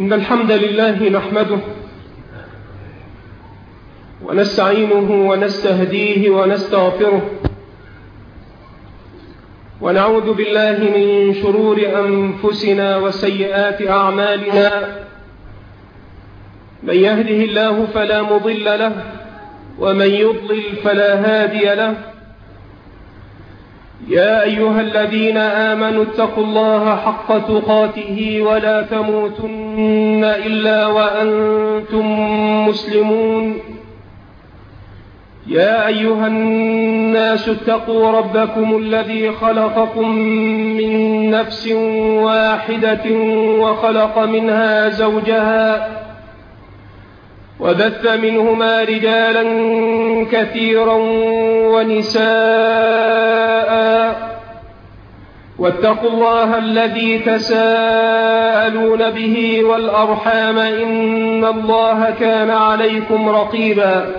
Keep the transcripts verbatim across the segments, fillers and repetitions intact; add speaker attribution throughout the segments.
Speaker 1: إن الحمد لله نحمده ونستعينه ونستهديه ونستغفره ونعوذ بالله من شرور أنفسنا وسيئات أعمالنا. من يهده الله فلا مضل له ومن يضلل فلا هادي له. يا أيها الذين آمنوا اتقوا الله حق تقاته ولا تموتن إلا وأنتم مسلمون. يا أيها الناس اتقوا ربكم الذي خلقكم من نفس واحدة وخلق منها زوجها وبث منهما رجالا كثيرا ونساء، واتقوا الله الذي تساءلون به والأرحام إن الله كان عليكم رقيبا.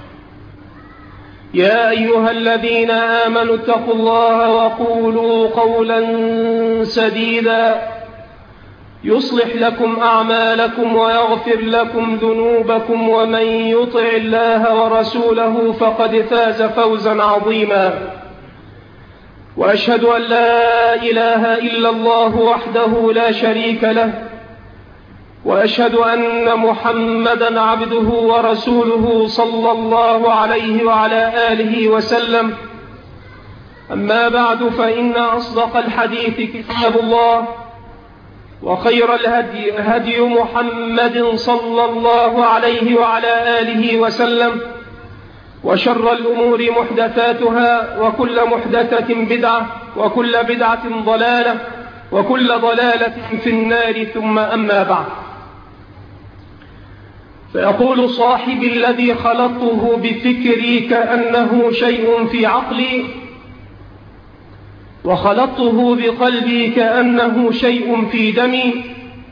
Speaker 1: يا أيها الذين آمنوا اتقوا الله وقولوا قولا سديدا يصلح لكم أعمالكم ويغفر لكم ذنوبكم، ومن يطع الله ورسوله فقد فاز فوزا عظيما. وأشهد أن لا إله إلا الله وحده لا شريك له، وأشهد أن محمدا عبده ورسوله صلى الله عليه وعلى آله وسلم. أما بعد، فإن أصدق الحديث كتاب الله، وخير الهدي هدي محمد صلى الله عليه وعلى آله وسلم، وشر الأمور محدثاتها، وكل محدثة بدعة، وكل بدعة ضلالة، وكل ضلالة في النار. ثم أما بعد، فيقول صاحبي الذي خلطته بفكري كأنه شيء في عقلي، وخلطته بقلبي كأنه شيء في دمي: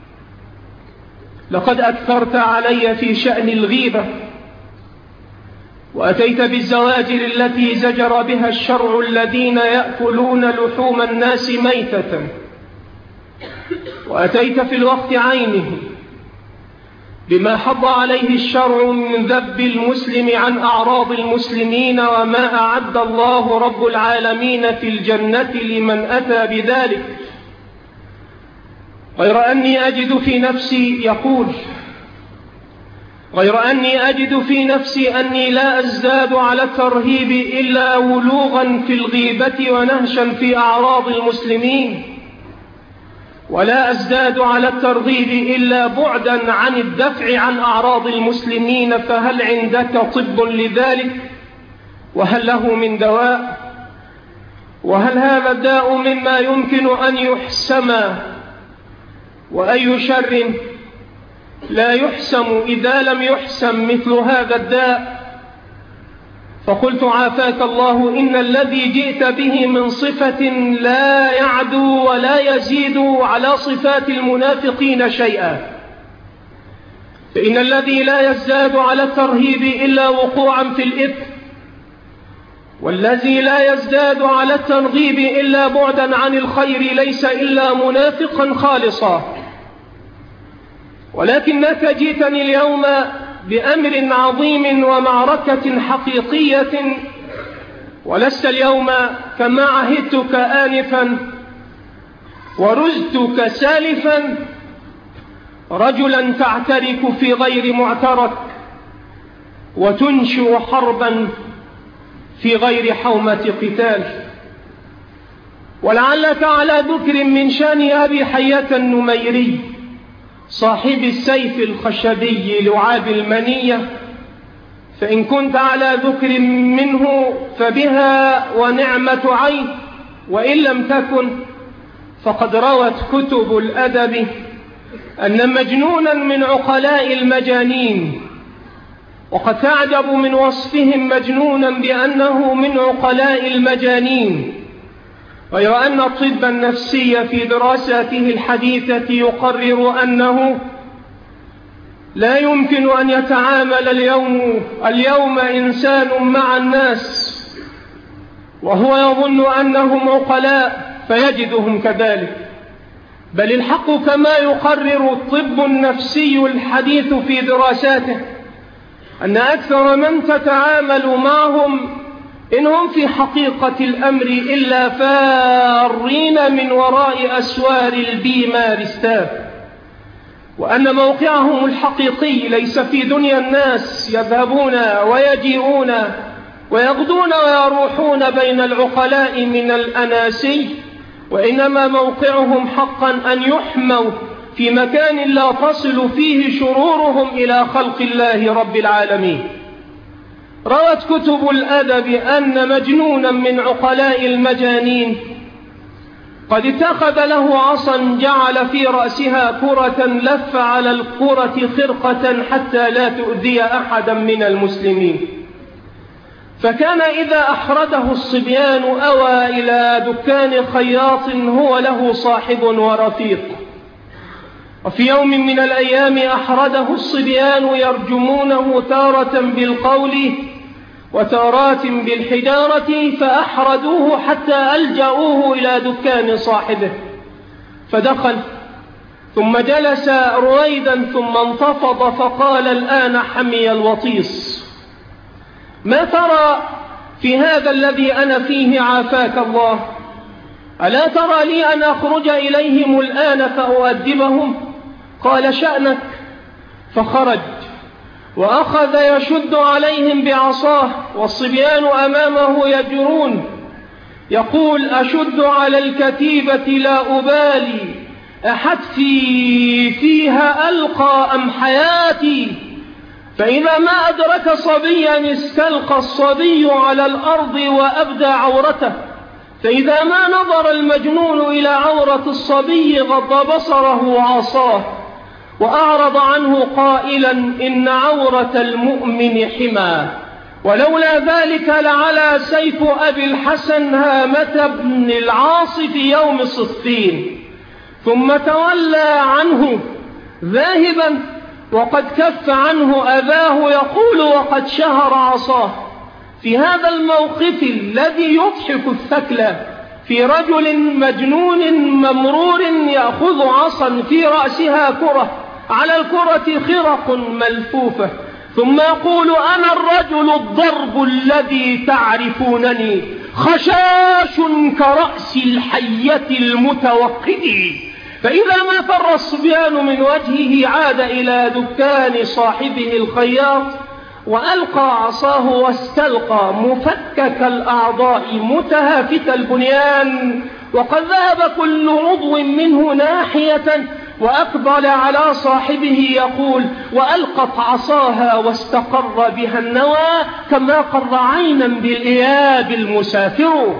Speaker 1: لقد أكثرت علي في شأن الغيبة، وأتيت بالزواجر التي زجر بها الشرع الذين يأكلون لحوم الناس ميتة، وأتيت في الوقت عينه بما حض عليه الشرع من ذب المسلم عن أعراض المسلمين، وما أعد الله رب العالمين في الجنة لمن أتى بذلك. غير أني أجد في نفسي يقول غير أني أجد في نفسي أني لا أزداد على الترهيب إلا ولوغا في الغيبة ونهشا في أعراض المسلمين، ولا أزداد على الترغيب إلا بعدا عن الدفع عن أعراض المسلمين. فهل عندك طب لذلك؟ وهل له من دواء؟ وهل هذا الداء مما يمكن أن يحسم؟ وأي شر لا يحسم إذا لم يحسم مثل هذا الداء؟ فقلت: عافاك الله، إن الذي جئت به من صفة لا يعدو ولا يزيد على صفات المنافقين شيئا. فإن الذي لا يزداد على الترهيب إلا وقوعا في الإثم، والذي لا يزداد على الترغيب إلا بعدا عن الخير ليس إلا منافقا خالصا. ولكنك جئتني اليوم بأمر عظيم ومعركة حقيقية، ولست اليوم كما عهدتك آنفا ورزتك سالفا رجلا تعترك في غير معترك، وتنشئ حربا في غير حومة قتال. ولعلك على ذكر من شأن أبي حية النميري صاحب السيف الخشبي لعاب المنية، فإن كنت على ذكر منه فبها ونعمة عين، وإن لم تكن فقد روت كتب الأدب أن مجنونا من عقلاء المجانين، وقد تعجب من وصفهم مجنونا بأنه من عقلاء المجانين، غير أن الطب النفسي في دراساته الحديثة يقرر أنه لا يمكن أن يتعامل اليوم, اليوم إنسان مع الناس وهو يظن أنهم عقلاء فيجدهم كذلك، بل الحق كما يقرر الطب النفسي الحديث في دراساته أن أكثر من تتعامل معهم إنهم في حقيقة الأمر إلا فارين من وراء أسوار البيمارستان، وأن موقعهم الحقيقي ليس في دنيا الناس يذهبون ويجيئون ويغدون ويروحون بين العقلاء من الأناسي، وإنما موقعهم حقا أن يحموا في مكان لا تصل فيه شرورهم إلى خلق الله رب العالمين. روت كتب الأدب أن مجنونا من عقلاء المجانين قد اتخذ له عصا جعل في رأسها كرة لف على الكرة خرقة حتى لا تؤذي أحدا من المسلمين، فكان إذا أحرده الصبيان أوى إلى دكان خياط هو له صاحب ورفيق. وفي يوم من الأيام أحرده الصبيان يرجمونه تارة بالقول وتارات بالحجارة، فأحردوه حتى ألجأوه إلى دكان صاحبه، فدخل ثم جلس رويدا ثم انتفض فقال: الآن حمي الوطيس، ما ترى في هذا الذي أنا فيه عافاك الله؟ ألا ترى لي أن أخرج إليهم الآن فأؤدبهم؟ قال: شأنك. فخرج وأخذ يشد عليهم بعصاه والصبيان أمامه يجرون، يقول: أشد على الكتيبة لا أبالي أحتفي فيها ألقى أم حياتي، فإذا ما أدرك صبيا استلقى الصبي على الأرض وأبدى عورته، فإذا ما نظر المجنون إلى عورة الصبي غض بصره وعصاه وأعرض عنه قائلا: إن عورة المؤمن حمى، ولولا ذلك لعلى سيف أبي الحسن هامة بن العاص في يوم صفين. ثم تولى عنه ذاهبا وقد كف عنه أباه يقول وقد شهر عصاه. في هذا الموقف الذي يضحك الثكل في رجل مجنون ممرور يأخذ عصا في رأسها كرة، على الكرة خرق ملفوفة، ثم يقول: أنا الرجل الضرب الذي تعرفونني، خشاش كرأس الحية المتوقد. فإذا ما فر الصبيان من وجهه عاد إلى دكان صاحبه الخياط وألقى عصاه واستلقى مفكك الأعضاء متهافت البنيان، وقد ذهب كل عضو منه ناحية، وأقبل على صاحبه يقول: وألقت عصاها واستقر بها النوى كما قر عينا بالإياب المسافر.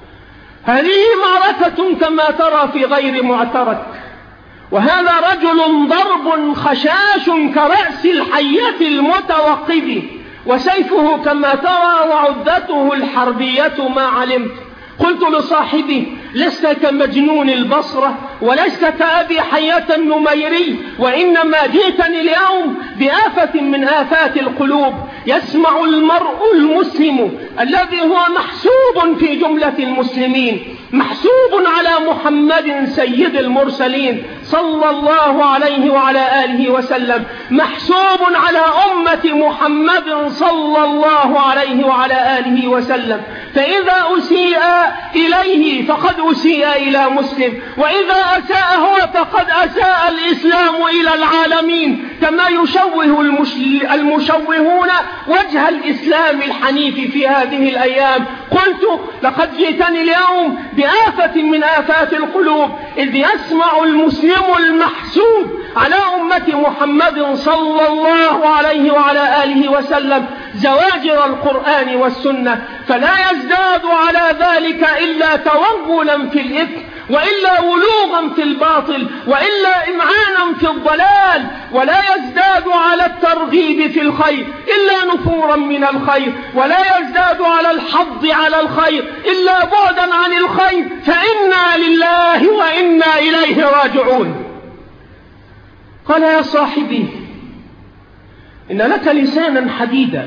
Speaker 1: هذه معركة كما ترى في غير معترك، وهذا رجل ضرب خشاش كرأس الحية المتوقد، وسيفه كما ترى وعدته الحربية ما علمت. قلت لصاحبي: لست كمجنون البصرة ولست كأبي حية النميري، وإنما جئتني اليوم بآفة من آفات القلوب. يسمع المرء المسلم الذي هو محسوب في جملة المسلمين، محسوب على محمد سيد المرسلين صلى الله عليه وعلى آله وسلم، محسوب على أمة محمد صلى الله عليه وعلى آله وسلم، فإذا أسيء إليه فقد أسيء إلى مسلم، وإذا أساء هو فقد أساء الإسلام إلى العالمين، كما يشوه المشوهون وجه الإسلام الحنيف في هذه الأيام. قلت: لقد جئتني اليوم بآفة من آفات القلوب، إذ يسمع المسلم المحسوب على أمة محمد صلى الله عليه وعلى آله وسلم زواجر القرآن والسنة، فلا يزداد على ذلك إلا توغلا في الإثم، وإلا ولوغا في الباطل، وإلا إمعانا في الضلال، ولا يزداد على الترغيب في الخير إلا نفورا من الخير، ولا يزداد على الحظ على الخير إلا بعدا عن الخير، فإنا لله وإنا إليه راجعون. قال: يا صاحبي، إن لك لسانا حديدا،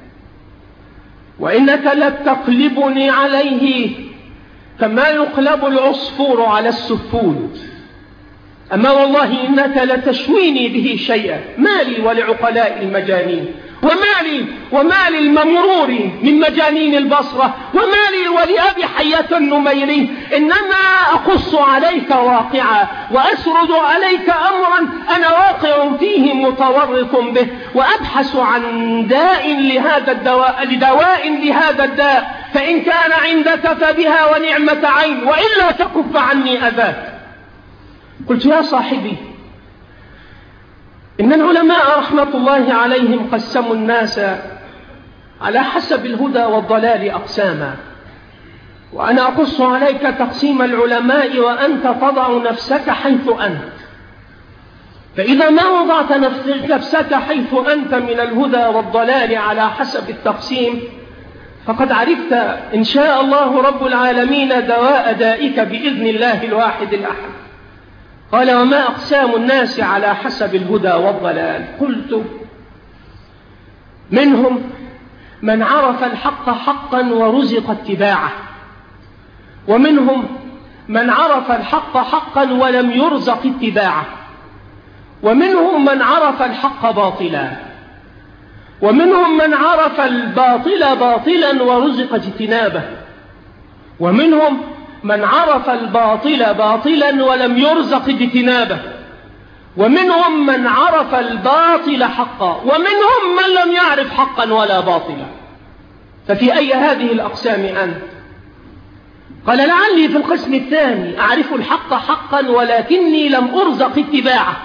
Speaker 1: وإنك لتقلبني عليه كما يقلب العصفور على السفود، أما والله إنك لتشويني به شيئا، ما لي ولعقلاء المجانين، وما لي وما للممرور من مجانين البصرة، وما لي ولأبي حية النميري، إنما أقص عليك واقعا وأسرد عليك أمرا أنا واقع فيه متورط به، وأبحث عن داء لهذا الدواء لدواء لهذا الداء، فإن كان عندك فبها ونعمة عين، وإلا تكف عني أذاك. قلت يا صاحبي، إن العلماء رحمة الله عليهم قسموا الناس على حسب الهدى والضلال أقساما، وأنا أقص عليك تقسيم العلماء وأنت تضع نفسك حيث أنت، فإذا ما وضعت نفسك حيث أنت من الهدى والضلال على حسب التقسيم فقد عرفت إن شاء الله رب العالمين دواء دائك بإذن الله الواحد الأحد. قال وما أقسام الناس على حسب الهدى والضلال؟ قلت منهم من عرف الحق حقا ورزق اتباعه، ومنهم من عرف الحق حقا ولم يرزق اتباعه، ومنهم من عرف الحق باطلا، ومنهم من عرف الباطل باطلا ورزق اجتنابه، ومنهم من عرف الباطل باطلا ولم يرزق اجتنابه، ومنهم من عرف الباطل حقا، ومنهم من لم يعرف حقا ولا باطلا. ففي أي هذه الأقسام أنت؟ قال لعلي في القسم الثاني، أعرف الحق حقا ولكني لم أرزق اتباعه.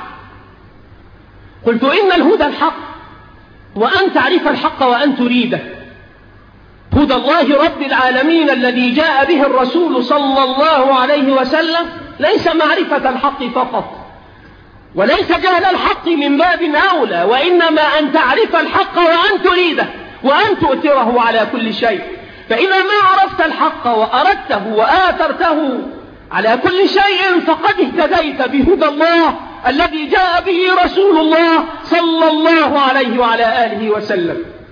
Speaker 1: قلت إن الهدى الحق وأن تعرف الحق وأن تريده، هدى الله رب العالمين الذي جاء به الرسول صلى الله عليه وسلم ليس معرفة الحق فقط، وليس جهل الحق من باب أولى، وإنما أن تعرف الحق وأن تريده وأن تؤثره على كل شيء. فإذا ما عرفت الحق وأردته وآثرته على كل شيء فقد اهتديت بهدى الله الذي جاء به رسول الله صلى الله عليه وعلى آله وسلم.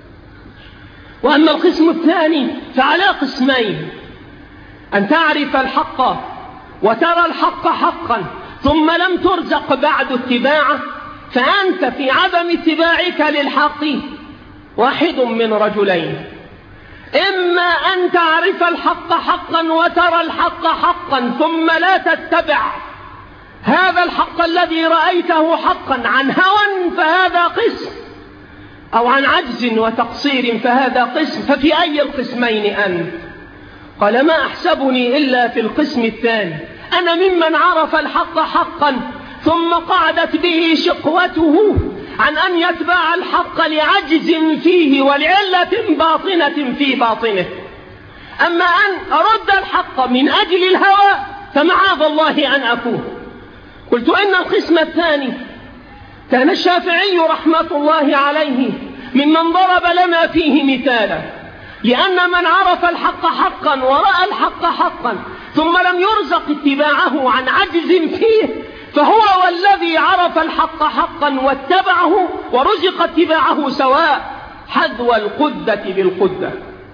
Speaker 1: وأما القسم الثاني فعلى قسمين: أن تعرف الحق وترى الحق حقا ثم لم ترزق بعد اتباعه، فأنت في عدم اتباعك للحق واحد من رجلين: إما أن تعرف الحق حقا وترى الحق حقا ثم لا تتبع هذا الحق الذي رأيته حقا عن هوى فهذا قسم، أو عن عجز وتقصير فهذا قسم. ففي أي القسمين أنت؟ قال ما أحسبني إلا في القسم الثاني، أنا ممن عرف الحق حقا ثم قعدت به شقوته عن أن يتبع الحق لعجز فيه ولعلة باطنة في باطنه. أما أن أرد الحق من أجل الهوى فمعاذ الله أن أكون. قلت إن القسم الثاني كان الشافعي رحمة الله عليه ممن ضرب لنا فيه مثالا، لأن من عرف الحق حقا ورأى الحق حقا ثم لم يرزق اتباعه عن عجز فيه فهو والذي عرف الحق حقا واتبعه ورزق اتباعه سواء، حذو القدة بالقدة.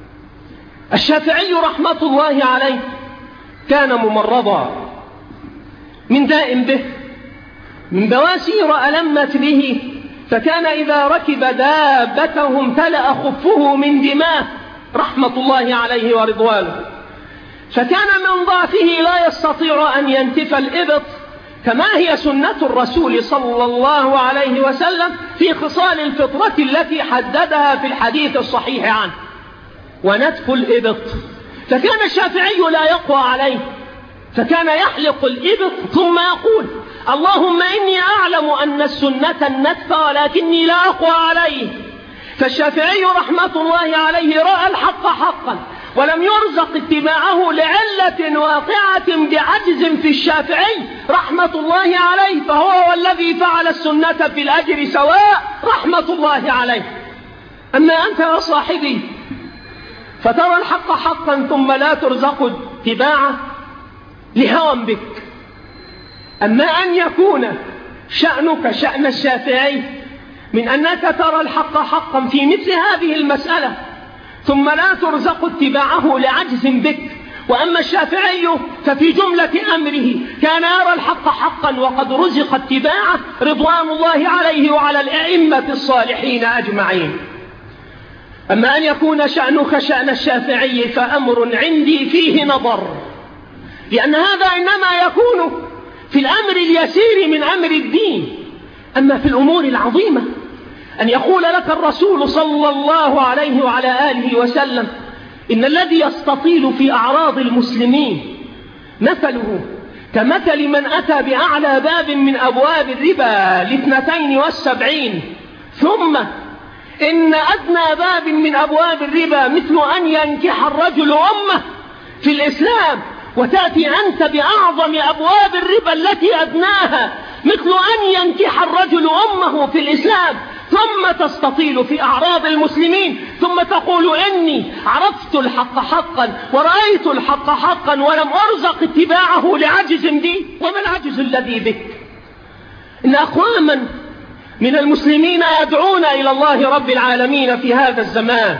Speaker 1: الشافعي رحمة الله عليه كان ممرضا من داء به، من بواسير ألمت به، فكان إذا ركب دابته امتلأ خفه من دماء رحمة الله عليه ورضوانه، فكان من ضعفه لا يستطيع أن ينتف الإبط كما هي سنة الرسول صلى الله عليه وسلم في خصال الفطرة التي حددها في الحديث الصحيح عنه، ونتف الإبط. فكان الشافعي لا يقوى عليه، فكان يحلق الإبط ثم يقول اللهم إني أعلم أن السنة النتف ولكني لا أقوى عليه. فالشافعي رحمة الله عليه رأى الحق حقا ولم يرزق اتباعه لعلة واقعة بعجز في الشافعي رحمة الله عليه، فهو والذي فعل السنة في الأجر سواء رحمة الله عليه. أما أنت يا صاحبي فترى الحق حقا ثم لا ترزق اتباعه لهوى بك. أما أن يكون شأنك شأن الشافعي من أنك ترى الحق حقا في مثل هذه المسألة ثم لا ترزق اتباعه لعجز بك، وأما الشافعي ففي جملة أمره كان يرى الحق حقا وقد رزق اتباعه رضوان الله عليه وعلى الأئمة الصالحين أجمعين. أما أن يكون شأنك شأن الشافعي فأمر عندي فيه نظر، لأن هذا إنما يكون في الأمر اليسير من أمر الدين. أما في الأمور العظيمة أن يقول لك الرسول صلى الله عليه وعلى آله وسلم إن الذي يستطيل في أعراض المسلمين مثله كمثل من أتى بأعلى باب من أبواب الربا لاثنتين والسبعين، ثم إن أدنى باب من أبواب الربا مثل أن ينكح الرجل أمه في الإسلام، وتأتي أنت بأعظم أبواب الربا التي أدناها مثل أن ينكح الرجل أمه في الإسلام، ثم تستطيل في أعراض المسلمين، ثم تقول إني عرفت الحق حقا ورأيت الحق حقا ولم أرزق اتباعه لعجز بي. وما العجز الذي بك؟ إن أقواما من المسلمين يدعون إلى الله رب العالمين في هذا الزمان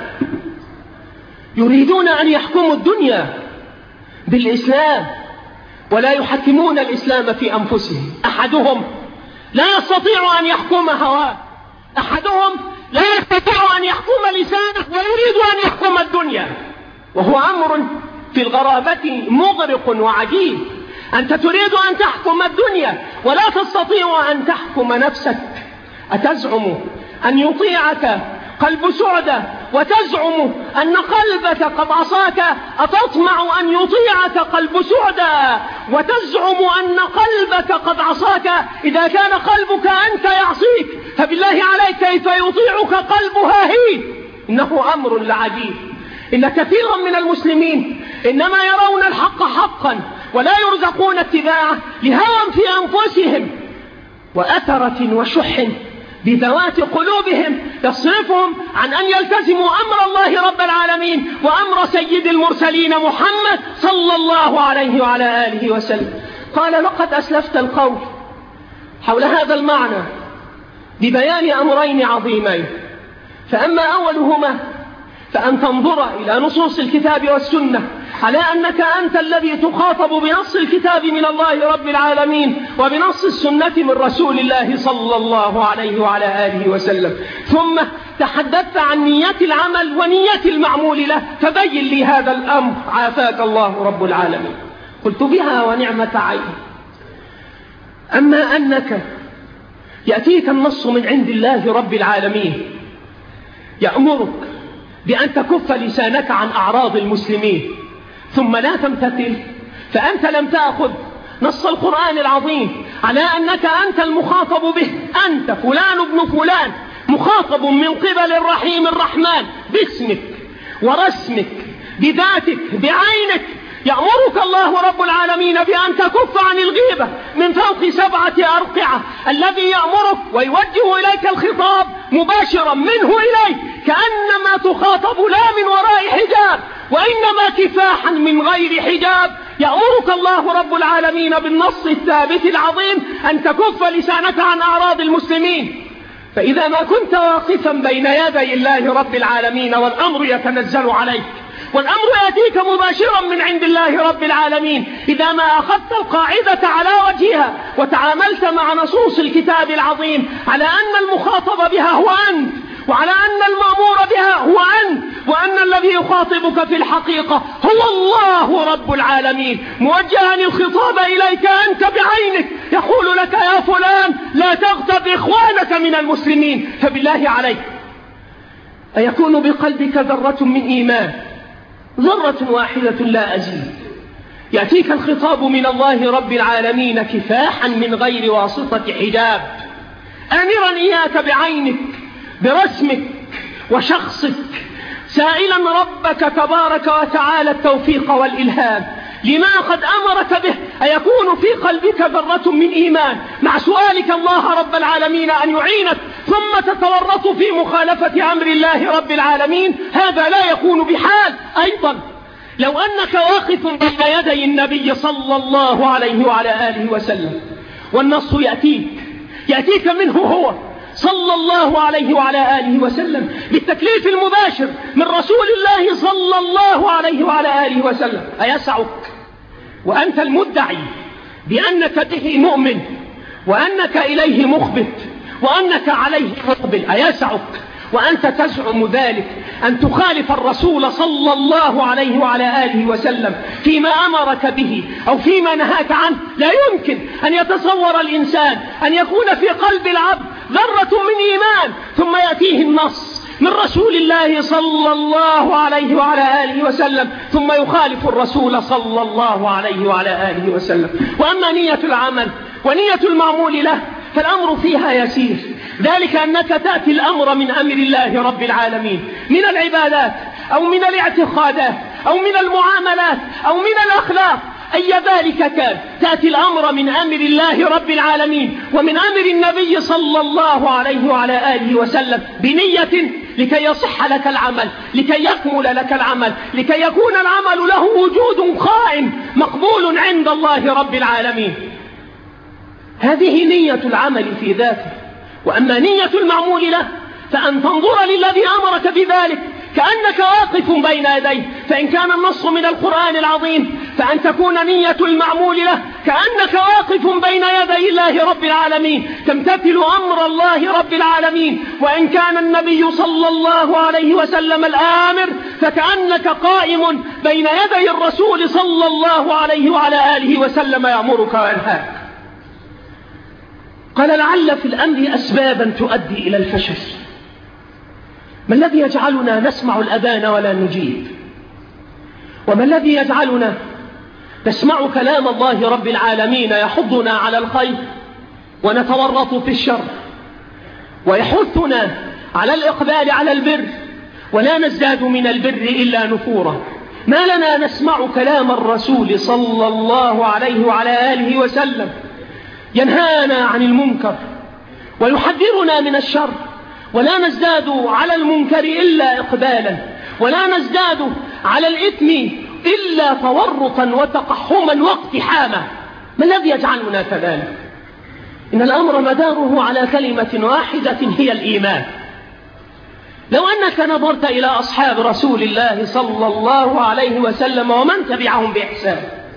Speaker 1: يريدون أن يحكموا الدنيا بالإسلام ولا يحكمون الإسلام في أنفسهم. أحدهم لا يستطيع أن يحكم هواه، أحدهم لا يستطيع أن يحكم لسانه ويريد أن يحكم الدنيا، وهو أمر في الغرابة مغرق وعجيب. أنت تريد أن تحكم الدنيا ولا تستطيع أن تحكم نفسك. أتزعم أن يطيعك قلب سعدة وتزعم أن قلبك قد عصاك؟ أتطمع أن يطيعك قلب سعدة وتزعم أن قلبك قد عصاك؟ إذا كان قلبك أنت يعصيك فبالله عليك كيف يطيعك قلب هاهين؟ إنه أمر لعجيب. إن كثيرا من المسلمين إنما يرون الحق حقا ولا يرزقون اتباعه لهوى في أنفسهم وأثرة وشح بذوات قلوبهم يصرفهم عن أن يلتزموا أمر الله رب العالمين وأمر سيد المرسلين محمد صلى الله عليه وعلى آله وسلم. قال لقد أسلفت القول حول هذا المعنى ببيان أمرين عظيمين، فأما أولهما فأن تنظر إلى نصوص الكتاب والسنة على أنك أنت الذي تخاطب بنص الكتاب من الله رب العالمين وبنص السنة من رسول الله صلى الله عليه وعلى آله وسلم، ثم تحدثت عن نية العمل ونية المعمول له، فبين لي هذا الأمر عافاك الله رب العالمين. قلت بها ونعمة عين. أما أنك يأتيك النص من عند الله رب العالمين يأمرك بأن تكف لسانك عن أعراض المسلمين ثم لا تمتثل، فأنت لم تأخذ نص القرآن العظيم على أنك أنت المخاطب به، أنت فلان ابن فلان مخاطب من قبل الرحيم الرحمن باسمك ورسمك بذاتك بعينك. يأمرك الله رب العالمين بأن تكف عن الغيبة من فوق سبعة أرقعة، الذي يأمرك ويوجه إليك الخطاب مباشرا منه إليك كأنما تخاطب لا من وراء حجاب وإنما كفاحا من غير حجاب. يأمرك الله رب العالمين بالنص الثابت العظيم أن تكف لسانك عن أعراض المسلمين. فإذا ما كنت واقفا بين يدي الله رب العالمين والأمر يتنزل عليك والأمر يأتيك مباشرا من عند الله رب العالمين، إذا ما أخذت القاعدة على وجهها وتعاملت مع نصوص الكتاب العظيم على أن المخاطب بها هو أنت وعلى أن المأمور بها هو أنت وأن الذي يخاطبك في الحقيقة هو الله رب العالمين موجها الخطاب إليك أنت بعينك، يقول لك يا فلان لا تغتب إخوانك من المسلمين، فبالله عليك أيكون بقلبك ذرة من إيمان، ذرة واحدة لا أزيد، يأتيك الخطاب من الله رب العالمين كفاحا من غير واسطة حجاب، آمرا إياك بعينك برسمك وشخصك، سائلا ربك تبارك وتعالى التوفيق والإلهام لما قد أمرك به. أيكون في قلبك ذرة من إيمان مع سؤالك الله رب العالمين أن يعينك ثم تتورط في مخالفة أمر الله رب العالمين؟ هذا لا يكون بحال. أيضا لو أنك واقف بين يدي النبي صلى الله عليه وعلى آله وسلم والنص يأتيك يأتيك منه هو صلى الله عليه وعلى آله وسلم، بالتكليف المباشر من رسول الله صلى الله عليه وعلى آله وسلم. أيسعك وأنت المدعي بأنك به مؤمن وأنك إليه مخبت وأنك عليه مقبل، أيسعك وأنت تزعم ذلك أن تخالف الرسول صلى الله عليه وعلى آله وسلم فيما أمرك به أو فيما نهاك عنه؟ لا يمكن أن يتصور الإنسان أن يكون في قلب العبد ذرة من إيمان ثم يأتيه النص من رسول الله صلى الله عليه وعلى آله وسلم ثم يخالف الرسول صلى الله عليه وعلى آله وسلم. وأما نية العمل ونية المعمول له فالأمر فيها يسير، ذلك أنك تأتي الأمر من أمر الله رب العالمين من العبادات أو من الاعتقادات أو من المعاملات أو من الأخلاق، أي ذلك كان، تأتي الأمر من أمر الله رب العالمين ومن أمر النبي صلى الله عليه وعلى آله وسلم بنية لكي يصح لك العمل، لكي يكمل لك العمل، لكي يكون العمل له وجود قائم مقبول عند الله رب العالمين. هذه نية العمل في ذاته. وأما نية المعمول له فأن تنظر للذي أمرك بذلك كأنك واقف بين يديه، فإن كان النص من القرآن العظيم فأن تكون نية المعمول له كأنك واقف بين يدي الله رب العالمين تمتثل أمر الله رب العالمين، وإن كان النبي صلى الله عليه وسلم الآمر فكأنك قائم بين يدي الرسول صلى الله عليه وعلى آله وسلم يأمرك وينهاك. قال لعل في الأمر أسبابا تؤدي إلى الفشل. ما الذي يجعلنا نسمع الأذان ولا نجيب؟ وما الذي يجعلنا نسمع كلام الله رب العالمين يحضنا على الخير ونتورط في الشر ويحثنا على الإقبال على البر ولا نزداد من البر إلا نفورا؟ ما لنا نسمع كلام الرسول صلى الله عليه وعلى آله وسلم ينهانا عن المنكر ويحذرنا من الشر، ولا نزداد على المنكر إلا إقبالا، ولا نزداد على الإثم إلا تورطا وتقحما واقتحاما. ما الذي يجعلنا كذلك؟ إن الأمر مداره على كلمة واحدة هي الإيمان. لو أنك نظرت إلى أصحاب رسول الله صلى الله عليه وسلم ومن تبعهم بإحسان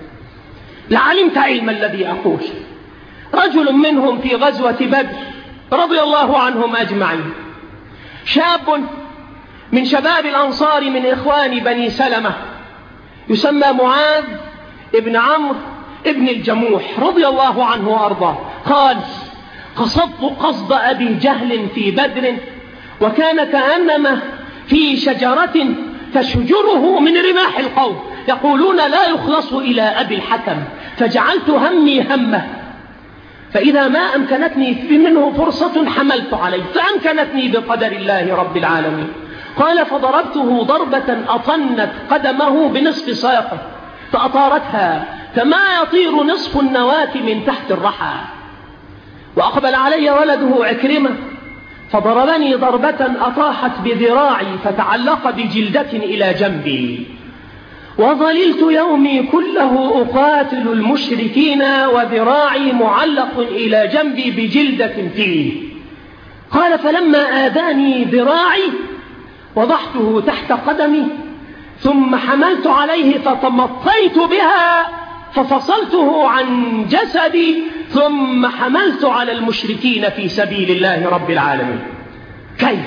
Speaker 1: لعلمت علم الذي أقول. رجل منهم في غزوة بدر رضي الله عنهم أجمعين، شاب من شباب الأنصار من إخوان بني سلمة يسمى معاذ ابن عمرو ابن الجموح رضي الله عنه وأرضاه، قال: قصدت قصد أبي جهل في بدر وكان كأنما في شجرة تشجره من رماح القوم يقولون لا يخلص إلى أبي الحكم، فجعلت همي همه، فإذا ما أمكنتني منه فرصة حملت عليه، فأمكنتني بقدر الله رب العالمين. قال: فضربته ضربة أطنت قدمه بنصف ساقه فأطارتها كما يطير نصف النواة من تحت الرحى. وأقبل علي ولده عكرمة فضربني ضربة أطاحت بذراعي فتعلق بجلدة إلى جنبي، وظللت يومي كله أقاتل المشركين وذراعي معلق إلى جنبي بجلدة فيه. قال: فلما آذاني ذراعي وضعته تحت قدمي ثم حملت عليه فتمطيت بها ففصلته عن جسدي ثم حملت على المشركين في سبيل الله رب العالمين. كيف؟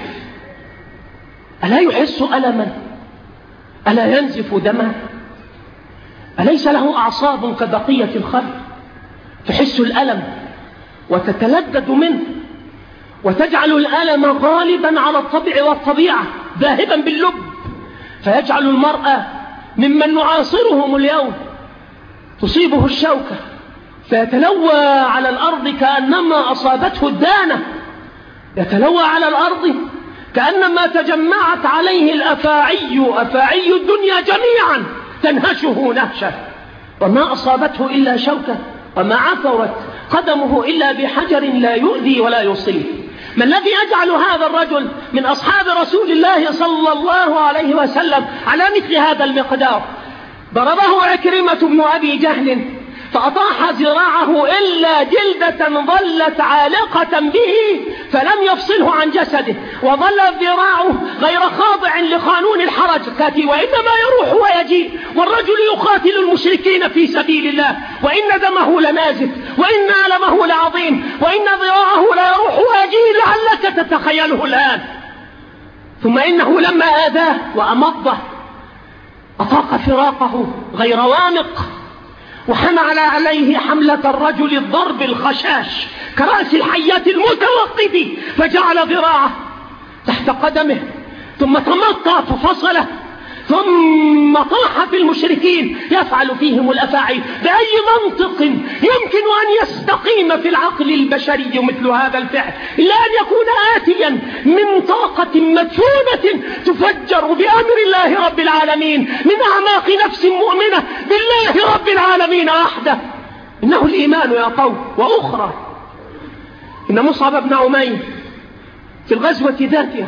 Speaker 1: ألا يحس ألما؟ ألا ينزف دما؟ أليس له أعصاب كبقية الخلق تحس الألم وتتلذذ منه وتجعل الألم غالبا على الطبع والطبيعة ذاهبا باللب، فيجعل المرأة ممن نعاصرهم اليوم تصيبه الشوكة فيتلوى على الأرض كأنما أصابته الدانة، يتلوى على الأرض كأنما تجمعت عليه الأفاعي أفاعي الدنيا جميعا تنهشه نهشة، وما أصابته إلا شوكة، وما عثرت قدمه إلا بحجر لا يؤذي ولا يصيب. ما الذي يجعل هذا الرجل من أصحاب رسول الله صلى الله عليه وسلم على مثل هذا المقدار؟ ضربه عكرمة بن أبي جهل فأطاح ذراعه إلا جلدة ظلت عالقة به فلم يفصله عن جسده، وظل ذراعه غير خاضع لقانون الحركة، وإنما يروح ويجيء، والرجل يقاتل المشركين في سبيل الله، وإن دمه لنازف، وإن ألمه لعظيم، وإن ذراعه لا يروح ويجيء لعلك تتخيله الآن. ثم إنه لما آذاه وأمضه أطاق فراقه غير وامق، وحمل عليه حملة الرجل الضرب الخشاش كرأس الحياة المتوقف، فجعل ذراعه تحت قدمه ثم تمطى ففصله، ثم طاح في المشركين يفعل فيهم الأفاعي. بأي منطق يمكن أن يستقيم في العقل البشري مثل هذا الفعل إلا أن يكون آتيا من طاقة مدفونة تفجر بأمر الله رب العالمين من أعماق نفس مؤمنة بالله رب العالمين وحده. إنه الإيمان يا قوم. وأخرى، إن مصعب بن عمير في الغزوة ذاتها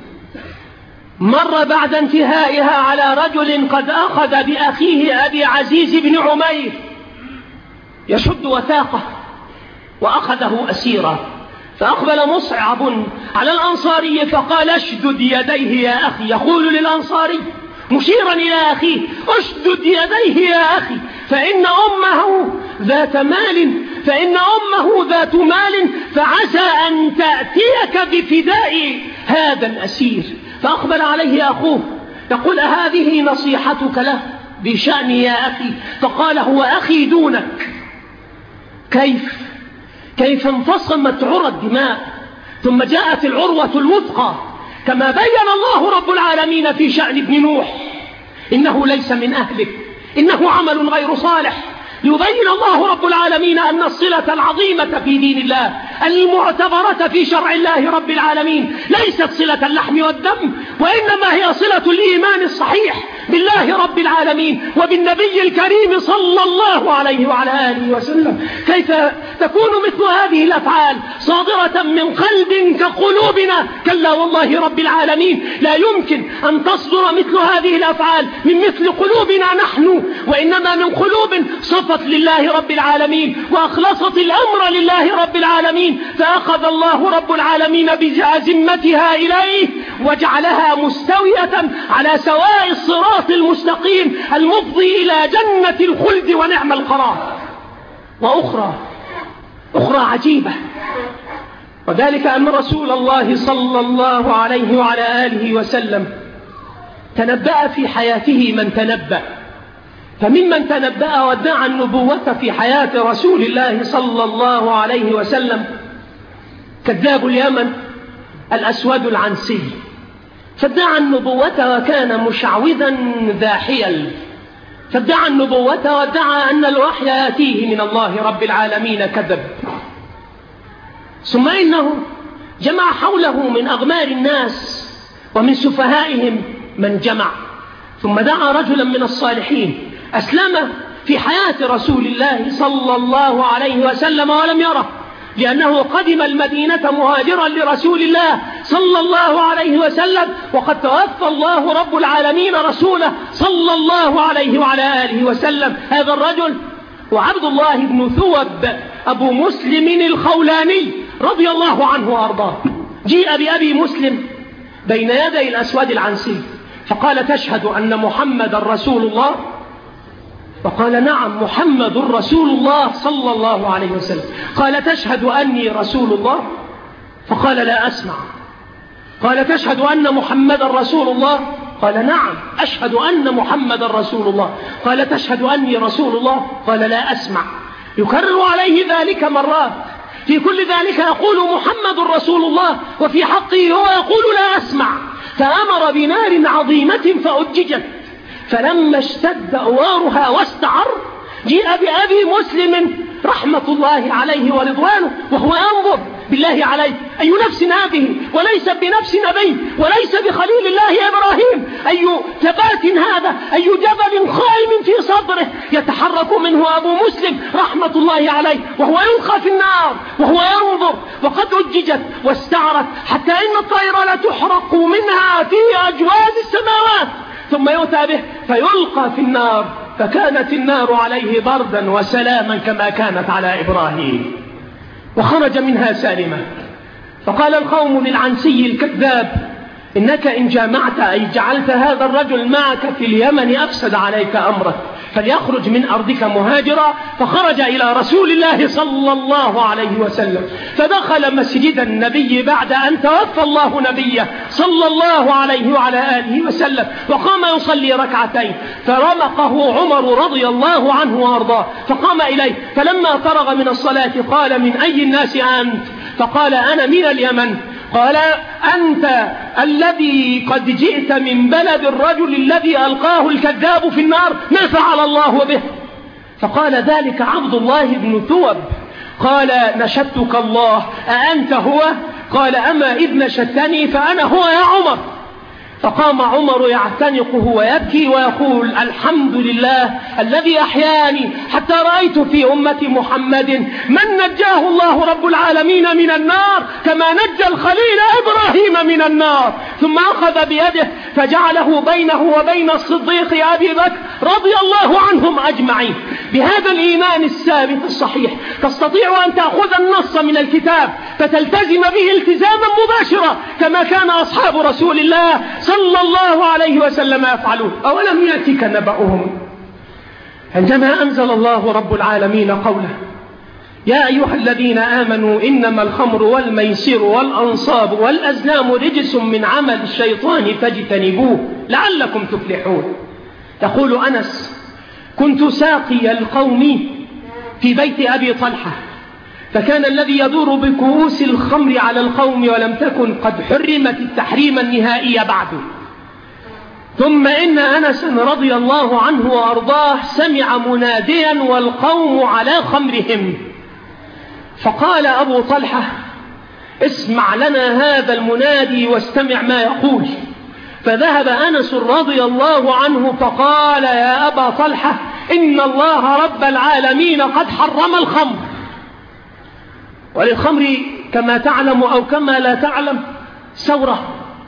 Speaker 1: مر بعد انتهائها على رجل قد أخذ بأخيه أبي عزيز بن عمير يشد وثاقه وأخذه أسيرا، فأقبل مصعب على الأنصاري فقال اشدد يديه يا أخي، يقول للأنصاري مشيرا إلى أخيه اشدد يديه يا أخي فإن أمه ذات مال فإن أمه ذات مال فعسى أن تأتيك بفداء هذا الأسير. فأقبل عليه أخوه يقول هذه نصيحتك له بشأني يا أخي؟ فقال هو أخي دونك. كيف كيف انفصمت عرى الدماء ثم جاءت العروة الوثقى كما بين الله رب العالمين في شأن ابن نوح إنه ليس من أهلك، إنه عمل غير صالح، يبين الله رب العالمين أن الصلة العظيمة في دين الله المعتبرة في شرع الله رب العالمين ليست صلة اللحم والدم، وإنما هي صلة الإيمان الصحيح بالله رب العالمين وبالنبي الكريم صلى الله عليه وعلى آله وسلم. كيف تكون مثل هذه الأفعال صادرة من قلب كقلوبنا؟ كلا والله رب العالمين لا يمكن أن تصدر مثل هذه الأفعال من مثل قلوبنا نحن، وإنما من قلوب صفت لله رب العالمين وأخلصت الأمر لله رب العالمين، فأخذ الله رب العالمين بذمتها إليه وجعلها مستوية على سواء الصراط المستقيم المفضي إلى جنة الخلد ونعم القرار. وأخرى أخرى عجيبة، وذلك أن رسول الله صلى الله عليه وعلى آله وسلم تنبأ في حياته من تنبأ، فممن تنبأ وادعى النبوة في حياة رسول الله صلى الله عليه وسلم كذاب اليمن الأسود العنسي، فادعى النبوة وكان مشعوذا ذا حيل، فادعى النبوة وادعى أن الوحي يأتيه من الله رب العالمين، كذب. ثم إنه جمع حوله من أغمار الناس ومن سفهائهم من جمع، ثم دعا رجلا من الصالحين أسلم في حياة رسول الله صلى الله عليه وسلم ولم يره، لأنه قدم المدينة مهاجرا لرسول الله صلى الله عليه وسلم، وقد توفى الله رب العالمين رسوله صلى الله عليه وعلى آله وسلم. هذا الرجل وعبد الله بن ثوب أبو مسلم الخولاني رضي الله عنه وأرضاه، جيء بأبي مسلم بين يدي الأسود العنسي فقال تشهد أن محمد رسول الله؟ فقال نعم محمد رسول الله صلى الله عليه وسلم. قال تشهد أني رسول الله؟ فقال لا أسمع. قال تشهد أن محمد رسول الله؟ قال نعم أشهد أن محمد رسول الله. قال تشهد أني رسول الله؟ قال لا أسمع. يكرر عليه ذلك مرات، في كل ذلك يقول محمد رسول الله وفي حقه هو يقول لا أسمع. فأمر بنار عظيمة فأججت، فلما اشتد أوارها واستعر جيء بأبي مسلم رحمة الله عليه ورضوانه وهو ينظر بالله عليه أي نفس هذه، وليس بنفس نبي وليس بخليل الله إبراهيم، أي ثبات هذا، أي جبل قائم في صدره يتحرك منه أبو مسلم رحمة الله عليه وهو يلقى في النار وهو ينظر وقد أججت واستعرت حتى إن الطير لتحرق منها في أجواز السماوات، ثم يؤتى به فيلقى في النار فكانت النار عليه بردا وسلاما كما كانت على إبراهيم، وخرج منها سالما. فقال القوم للعنسي الكذاب: إنك إن جامعت أي جعلت هذا الرجل معك في اليمن أفسد عليك أمرك، فليخرج من أرضك مهاجرا. فخرج إلى رسول الله صلى الله عليه وسلم، فدخل مسجد النبي بعد أن توفى الله نبيه صلى الله عليه وعلى آله وسلم، وقام يصلي ركعتين، فرمقه عمر رضي الله عنه وأرضاه، فقام إليه، فلما فرغ من الصلاة قال: من أي الناس أنت؟ فقال: أنا من اليمن. قال: أنت الذي قد جئت من بلد الرجل الذي ألقاه الكذاب في النار، ما فعل الله به؟ فقال: ذلك عبد الله بن ثوب. قال: نشدتك الله، أأنت هو؟ قال: أما إذ نشدتني فأنا هو يا عمر. فقام عمر يعتنقه ويبكي ويقول: الحمد لله الذي أحياني حتى رأيت في أمة محمد من نجاه الله رب العالمين من النار كما نجى الخليل إبراهيم من النار. ثم أخذ بيده فجعله بينه وبين الصديق أبي بكر رضي الله عنهم أجمعين. بهذا الإيمان الثابت الصحيح تستطيع أن تأخذ النص من الكتاب فتلتزم به التزاما مباشرا كما كان أصحاب رسول الله صلى الله عليه وسلم يفعلون. أولم يأتك نبأهم عندما أنزل الله رب العالمين قوله: يا أيها الذين آمنوا إنما الخمر والميسر والأنصاب والأزلام رجس من عمل الشيطان فاجتنبوه لعلكم تفلحون. يقول أنس: كنت ساقي القوم في بيت أبي طلحة، فكان الذي يدور بكؤوس الخمر على القوم ولم تكن قد حرمت التحريم النهائي بعد. ثم إن أنس رضي الله عنه وأرضاه سمع مناديا والقوم على خمرهم، فقال أبو طلحة: اسمع لنا هذا المنادي واستمع ما يقول. فذهب أنس رضي الله عنه فقال: يا أبا طلحة، إن الله رب العالمين قد حرم الخمر. وللخمر كما تعلم أو كما لا تعلم ثورة،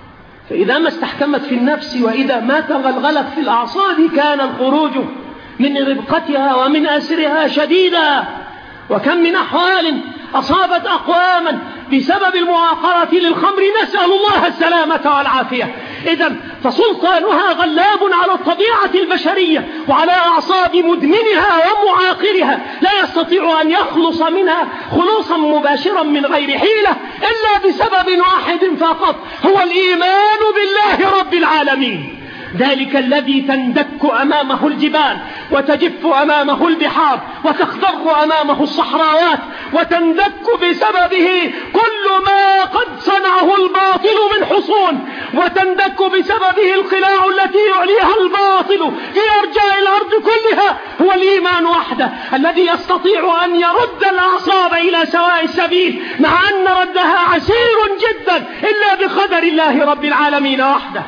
Speaker 1: فإذا ما استحكمت في النفس وإذا ما تغلغلت في الأعصاب كان الخروج من ربقتها ومن أسرها شديدا. وكم من أحوال أصابت أقواما بسبب المعاقرة للخمر، نسأل الله السلامة والعافية. إذن فسلطانها غلاب على الطبيعة البشرية وعلى أعصاب مدمنها ومعاقرها، لا يستطيع أن يخلص منها خلوصا مباشرا من غير حيلة إلا بسبب واحد فقط، هو الإيمان بالله رب العالمين، ذلك الذي تندك أمامه الجبال وتجف أمامه البحار وتخضر أمامه الصحراوات وتندك بسببه كل ما قد صنعه الباطل من حصون، وتندك بسببه القلاع التي يعليها الباطل في أرجاء الأرض كلها. هو الإيمان وحده الذي يستطيع أن يرد الأعصاب إلى سواء السبيل، مع أن ردها عسير جدا إلا بقدر الله رب العالمين وحده.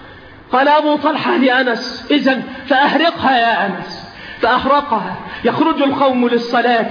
Speaker 1: قال أبو طلحة لأنس: إذن فأهرقها يا أنس. فأحرقها. يخرج القوم للصلاة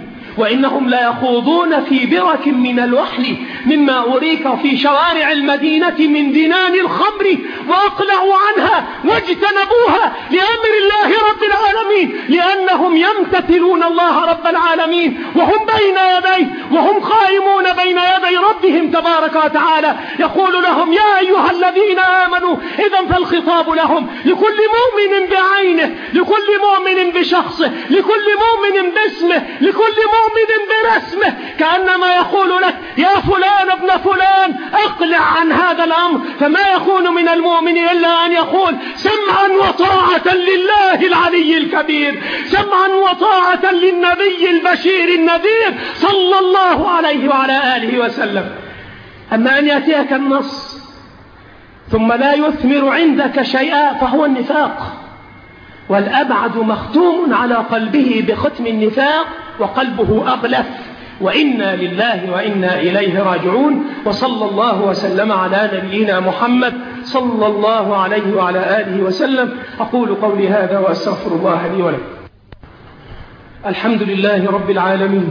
Speaker 1: وإنهم لا يخوضون في برك من الوحل مما أريك في شوارع المدينة من دنان الخمر، وأقلعوا عنها واجتنبوها لأمر الله رب العالمين، لأنهم يمتثلون الله رب العالمين وهم بين يديه وهم قائمون بين يدي ربهم تبارك وتعالى. يقول لهم: يا أيها الذين آمنوا. إذن فالخطاب لهم، لكل مؤمن بعينه، لكل مؤمن بشخصه، لكل مؤمن باسمه، لكل مؤمن برسمه، كأنما يقول لك: يا فلان ابن فلان اقلع عن هذا الأمر. فما يكون من المؤمن إلا أن يقول: سمعا وطاعة لله العلي الكبير، سمعا وطاعة للنبي البشير النذير صلى الله عليه وعلى آله وسلم. أما أن يأتيك النص ثم لا يثمر عندك شيئا فهو النفاق، والأبعد مختوم على قلبه بختم النفاق وقلبه أغلف. وإنا لله وإنا إليه راجعون. وصلى الله وسلم على نبينا محمد صلى الله عليه وعلى آله وسلم. أقول قولي هذا وأستغفر الله لي ولكم. الحمد لله رب العالمين،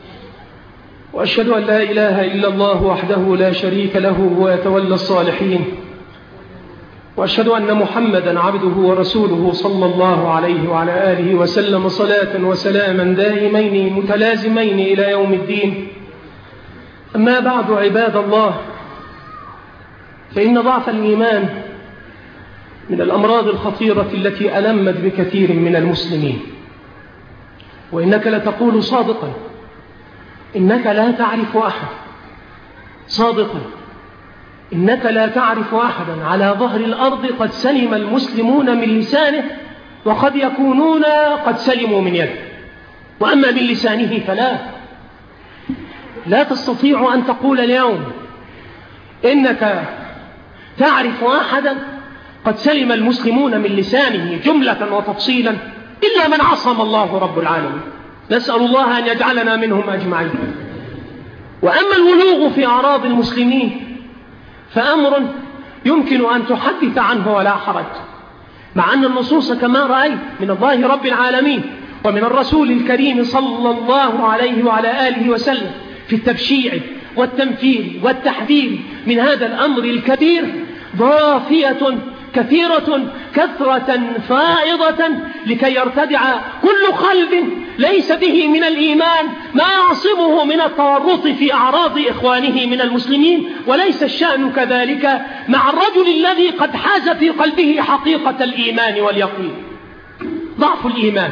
Speaker 1: وأشهد أن لا إله إلا الله وحده لا شريك له ويتولى الصالحين، وأشهد أن محمدا عبده ورسوله صلى الله عليه وعلى آله وسلم صلاة وسلاما دائمين متلازمين إلى يوم الدين. أما بعد عباد الله، فإن ضعف الإيمان من الأمراض الخطيرة التي ألمت بكثير من المسلمين. وإنك لتقول صادقا إنك لا تعرف أحد، صادقا إنك لا تعرف أحدا على ظهر الأرض قد سلم المسلمون من لسانه، وقد يكونون قد سلموا من يده. وأما من لسانه فلا لا تستطيع أن تقول اليوم إنك تعرف أحدا قد سلم المسلمون من لسانه جملة وتفصيلا إلا من عصم الله رب العالمين. نسأل الله أن يجعلنا منهم أجمعين. وأما الولوغ في أعراض المسلمين فأمر يمكن أن تحدث عنه ولا حرج، مع أن النصوص كما رأيت من الله رب العالمين ومن الرسول الكريم صلى الله عليه وعلى آله وسلم في التبشيع والتنفير والتحذير من هذا الأمر الكبير ضافية كثيرة كثرة فائضة، لكي يرتدع كل قلب ليس به من الإيمان ما يعصمه من التورط في أعراض إخوانه من المسلمين. وليس الشأن كذلك مع الرجل الذي قد حاز في قلبه حقيقة الإيمان واليقين. ضعف الإيمان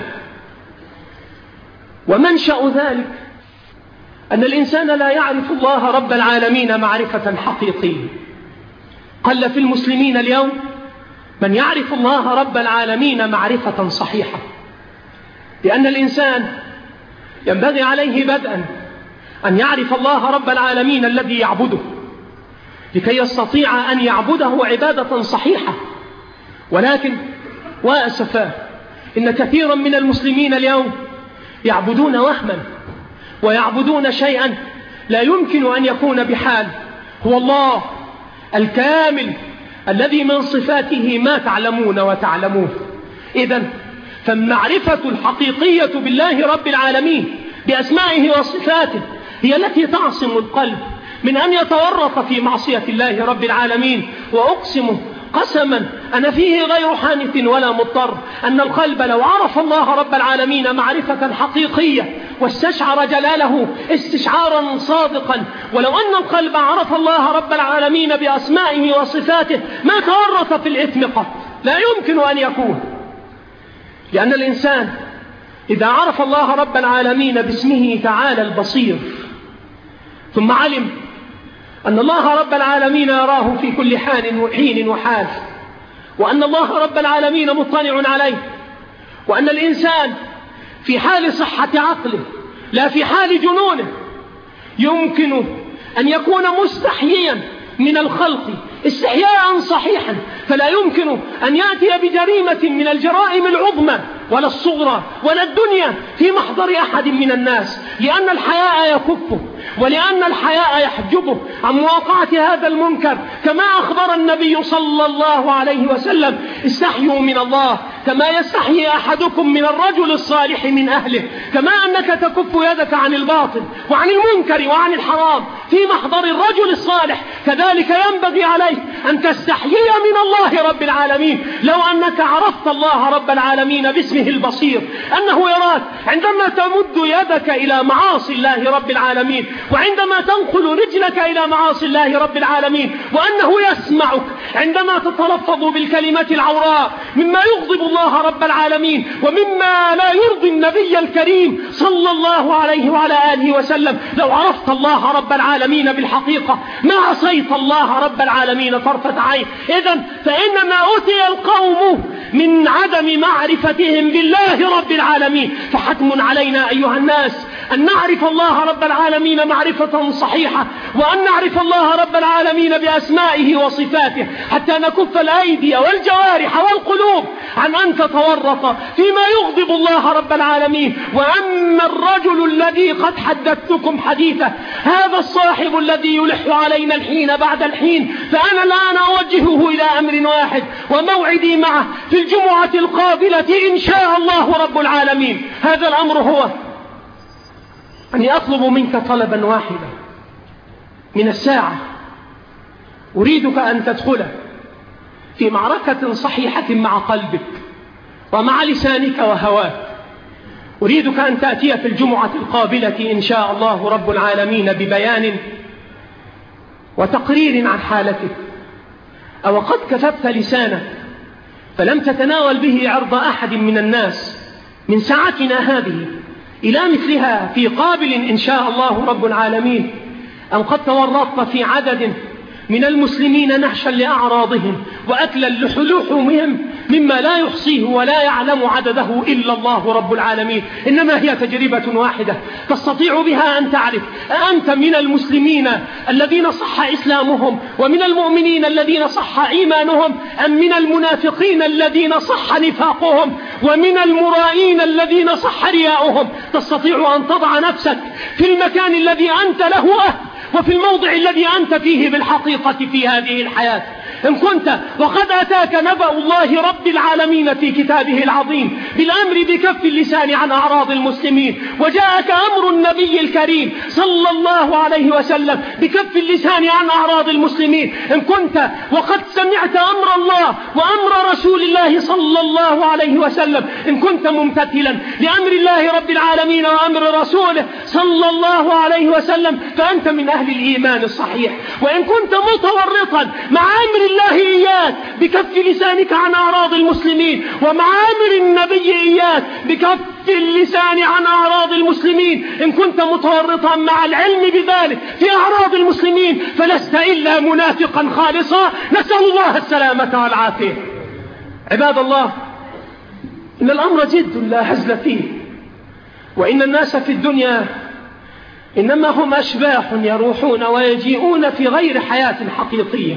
Speaker 1: ومنشأ ذلك أن الإنسان لا يعرف الله رب العالمين معرفة حقيقية. قل في المسلمين اليوم من يعرف الله رب العالمين معرفة صحيحة، لأن الإنسان ينبغي عليه بدءا أن يعرف الله رب العالمين الذي يعبده لكي يستطيع أن يعبده عبادة صحيحة. ولكن وأسفا إن كثيرا من المسلمين اليوم يعبدون وهما ويعبدون شيئا لا يمكن أن يكون بحال هو الله الكامل الذي من صفاته ما تعلمون وتعلمون. إذن فالمعرفة الحقيقية بالله رب العالمين بأسمائه وصفاته هي التي تعصم القلب من أن يتورط في معصية الله رب العالمين. وأقسم قسما أنا فيه غير حانث ولا مضطر أن القلب لو عرف الله رب العالمين معرفة حقيقية واستشعر جلاله استشعارا صادقا، ولو أن القلب عرف الله رب العالمين بأسمائه وصفاته ما تورط في الإثم قط، لا يمكن أن يكون. لأن الإنسان إذا عرف الله رب العالمين باسمه تعالى البصير، ثم علم أن الله رب العالمين يراه في كل حين وحال، وأن الله رب العالمين مطلع عليه، وأن الإنسان في حال صحة عقله لا في حال جنونه يمكن أن يكون مستحييا من الخلق استحياء صحيحا، فلا يمكن أن يأتي بجريمة من الجرائم العظمى ولا الصغرى ولا الدنيا في محضر أحد من الناس، لأن الحياء يكفه ولأن الحياء يحجبه عن مواقعة هذا المنكر. كما أخبر النبي صلى الله عليه وسلم: استحيوا من الله كما يستحيي أحدكم من الرجل الصالح من أهله. كما أنك تكف يدك عن الباطل وعن المنكر وعن الحرام في محضر الرجل الصالح، كذلك ينبغي عليك أن تستحيي من الله رب العالمين لو أنك عرفت الله رب العالمين باسمه البصير، أنه يراك عندما تمد يدك إلى معاصي الله رب العالمين، وعندما تنقل رجلك إلى معاصي الله رب العالمين، وأنه يسمعك عندما تتلفظ بالكلمة العوراء مما يغضب الله رب العالمين ومما لا يرضي النبي الكريم صلى الله عليه وعلى آله وسلم. لو عرفت الله رب العالمين بالحقيقة ما عصيت الله رب العالمين طرفة عين. إذن فإنما أوتي القوم من عدم معرفتهم بالله رب العالمين، فحتم علينا أيها الناس أن نعرف الله رب العالمين معرفة صحيحة، وأن نعرف الله رب العالمين بأسمائه وصفاته، حتى نكف الأيدي والجوارح والقلوب عن أن تتورط فيما يغضب الله رب العالمين. وأما الرجل الذي قد حدثتكم حديثه، هذا الصاحب الذي يلح علينا الحين بعد الحين، فأنا الآن أوجهه إلى أمر واحد، وموعدي معه في الجمعة القابلة إن شاء الله رب العالمين. هذا الأمر هو أني أطلب منك طلبا واحدا من الساعة، أريدك أن تدخل في معركة صحيحة مع قلبك ومع لسانك وهواك. أريدك أن تأتي في الجمعة القابلة إن شاء الله رب العالمين ببيان وتقرير عن حالتك. أو قد كتبت لسانك فلم تتناول به عرض أحد من الناس من ساعتنا هذه إلى مثلها في قابل إن شاء الله رب العالمين، أم قد تورطت في عدد من المسلمين نهشا لأعراضهم وأكلا لحلوحهم مما لا يحصيه ولا يعلم عدده إلا الله رب العالمين. إنما هي تجربة واحدة تستطيع بها أن تعرف أأنت من المسلمين الذين صح إسلامهم ومن المؤمنين الذين صح إيمانهم، أم من المنافقين الذين صح نفاقهم ومن المرائين الذين صح رياؤهم. تستطيع أن تضع نفسك في المكان الذي أنت له أهل وفي الموضع الذي أنت فيه بالحقيقة في هذه الحياة. إن كنت وقد أتاك نبأ الله رب العالمين في كتابه العظيم بالأمر بكف اللسان عن أعراض المسلمين، وجاءك أمر النبي الكريم صلى الله عليه وسلم بكف اللسان عن أعراض المسلمين، إن كنت وقد سمعت أمر الله وأمر رسول الله صلى الله عليه وسلم، إن كنت ممتثلا لأمر الله رب العالمين وأمر رسوله صلى الله عليه وسلم فأنت من أهل الإيمان الصحيح. وإن كنت متورطا مع أمر الله إياك بكف لسانك عن أعراض المسلمين ومع أمر النبي إياك بكف اللسان عن أعراض المسلمين، إن كنت متورطا مع العلم بذلك في أعراض المسلمين فلست إلا منافقا خالصا، نسأل الله السلامة والعافية. عباد الله، إن الأمر جد لا هزل فيه، وإن الناس في الدنيا إنما هم أشباح يروحون ويجيئون في غير حياة حقيقية،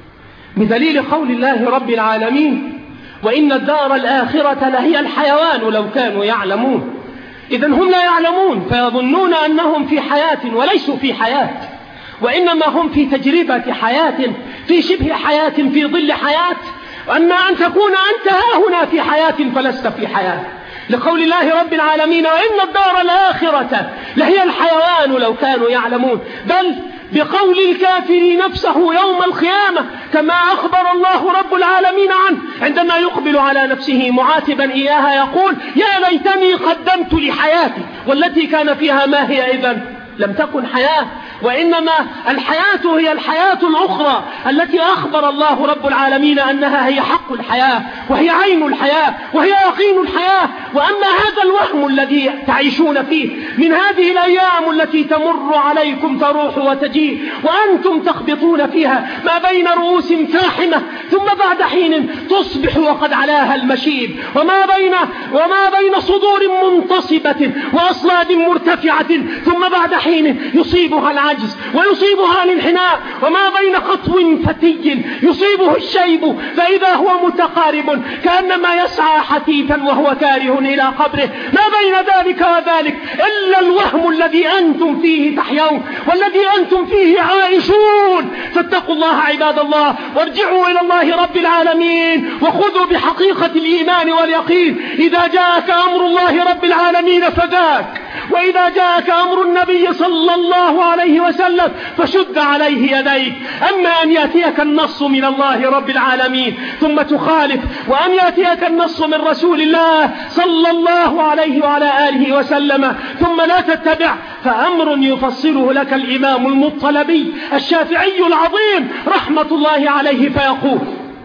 Speaker 1: بدليل قول الله رب العالمين: وإن الدار الآخرة لهي الحيوان لو كانوا يعلمون. إذن هم لا يعلمون فيظنون أنهم في حياة وليسوا في حياة، وإنما هم في تجربة حياة، في شبه حياة، في ظل حياة، وأما أن تكون أنت هنا في حياة فلست في حياة، لقول الله رب العالمين: وإن الدار الآخرة لهي الحيوان لو كانوا يعلمون. بل بقول الكافر نفسه يوم القيامة كما أخبر الله رب العالمين عنه عندما يقبل على نفسه معاتبا إياها يقول: يا ليتني قدمت لحياتي، والتي كان فيها ما هي إذن لم تكن حياة، وإنما الحياة هي الحياة الأخرى التي أخبر الله رب العالمين أنها هي حق الحياة وهي عين الحياة وهي يقين الحياة. وأما هذا الوهم الذي تعيشون فيه من هذه الأيام التي تمر عليكم تروح وتجيء وأنتم تخبطون فيها ما بين رؤوس فاحمة ثم بعد حين تصبح وقد علاها المشيب، وما بين وما بين صدور منتصبة وأصلاب مرتفعة ثم بعد حين يصيبها العجز ويصيبها الانحناء، وما بين خطو فتي يصيبه الشيب فإذا هو متقارب كأنما يسعى حثيثا وهو كاره إلى قبره. ما بين ذلك وذلك إلا الوهم الذي أنتم فيه تحيون والذي أنتم فيه عائشون. فاتقوا الله عباد الله، وارجعوا إلى الله رب العالمين، وخذوا بحقيقة الإيمان واليقين. إذا جاءك أمر الله رب العالمين فذاك، وإذا جاءك أمر النبي صلى الله عليه وسلم فشد عليه يديك. أما أن يأتيك النص من الله رب العالمين ثم تخالف، وأن يأتيك النص من رسول الله صلى الله عليه وعلى آله وسلم ثم لا تتبع، فأمر يفصله لك الإمام المطلبي الشافعي العظيم رحمة الله عليه فيقول: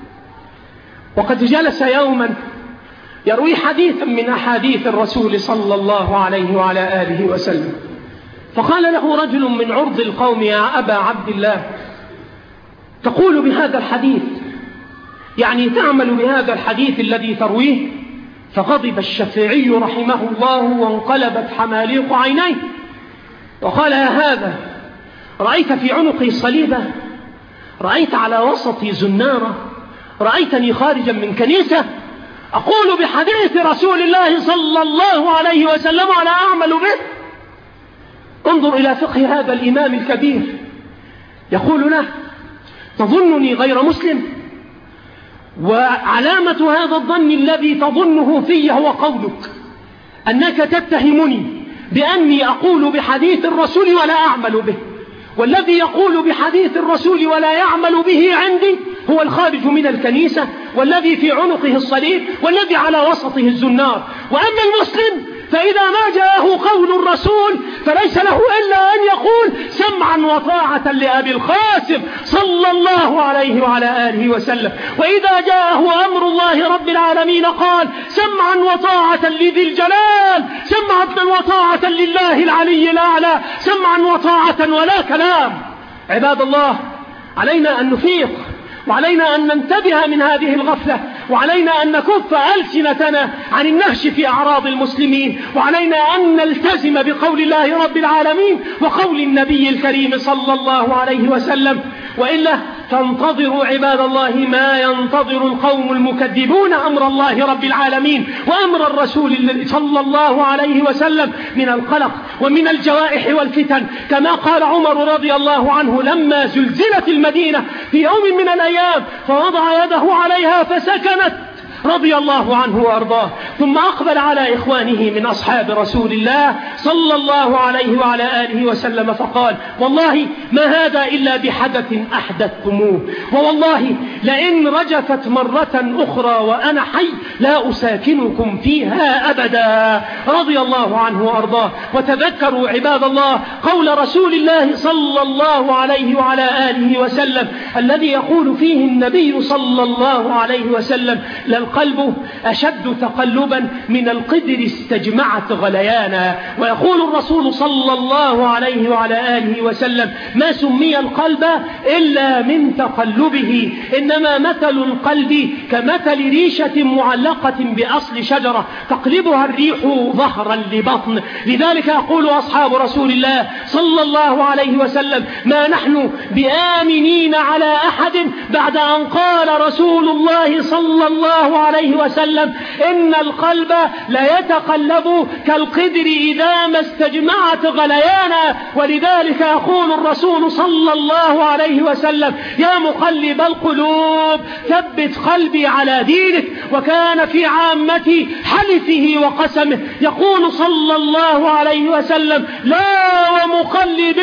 Speaker 1: وقد جلس يوما يروي حديثا من أحاديث الرسول صلى الله عليه وعلى آله وسلم، فقال له رجل من عرض القوم: يا أبا عبد الله، تقول بهذا الحديث، يعني تعمل بهذا الحديث الذي ترويه؟ فغضب الشافعي رحمه الله وانقلبت حماليق عينيه وقال: يا هذا، رأيت في عنقي صليبة؟ رأيت على وسطي زنارة؟ رأيتني خارجا من كنيسة أقول بحديث رسول الله صلى الله عليه وسلم ولا أعمل به؟ انظر إلى فقه هذا الإمام الكبير، يقول له: تظنني غير مسلم؟ وعلامة هذا الظن الذي تظنه في هو قولك أنك تتهمني بأني أقول بحديث الرسول ولا أعمل به. والذي يقول بحديث الرسول ولا يعمل به عندي هو الخارج من الكنيسة، والذي في عنقه الصليب، والذي على وسطه الزنار. وأما المسلم فإذا ما جاءه قول الرسول فليس له إلا أن يقول سمعا وطاعة لأبي القاسم صلى الله عليه وعلى آله وسلم. وإذا جاءه أمر الله رب العالمين قال سمعا وطاعة لذي الجلال، سمعا وطاعة لله العلي الأعلى، سمعا وطاعة ولا كلام. عباد الله، علينا أن نفيق، وعلينا أن ننتبه من هذه الغفلة، وعلينا أن نكف ألسنتنا عن النهش في أعراض المسلمين، وعلينا أن نلتزم بقول الله رب العالمين وقول النبي الكريم صلى الله عليه وسلم، وإلا تنتظروا عباد الله ما ينتظر القوم المكذبون أمر الله رب العالمين وأمر الرسول صلى الله عليه وسلم من القلق ومن الجوائح والفتن، كما قال عمر رضي الله عنه لما زلزلت المدينة في يوم من الأيام فوضع يده عليها فسكنت رضي الله عنه وأرضاه، ثم أقبل على إخوانه من أصحاب رسول الله صلى الله عليه وعلى آله وسلم فقال والله ما هذا إلا بحدث أحدثتموه، ووالله لئن رجفت مرة أخرى وأنا حي لا أساكنكم فيها أبدا رضي الله عنه وأرضاه. وتذكروا عباد الله قول رسول الله صلى الله عليه وعلى آله وسلم الذي يقول فيه النبي صلى الله عليه وسلم القلب أشد تقلبا من القدر استجمعت غليانا. ويقول الرسول صلى الله عليه وعلى آله وسلم ما سمي القلب إلا من تقلبه، إنما مثل القلب كمثل ريشة معلقة بأصل شجرة تقلبها الريح ظهرا لبطن. لذلك يقول أصحاب رسول الله صلى الله عليه وسلم ما نحن بآمنين على أحد بعد أن قال رسول الله صلى الله عليه وسلم إن القلب لا يتقلب كالقدر إذا ما استجمعت غليانا. ولذلك يقول الرسول صلى الله عليه وسلم يا مقلب القلوب ثبت قلبي على دينك. وكان في عامة حلفه وقسمه يقول صلى الله عليه وسلم لا ومقلب